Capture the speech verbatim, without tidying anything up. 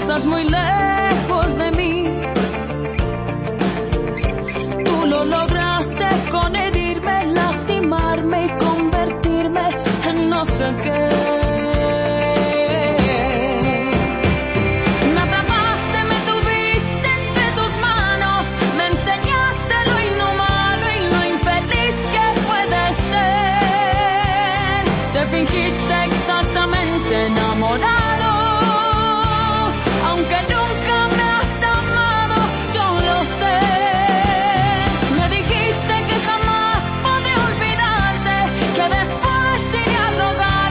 estás muy lejos de mí. Tú lo lograste con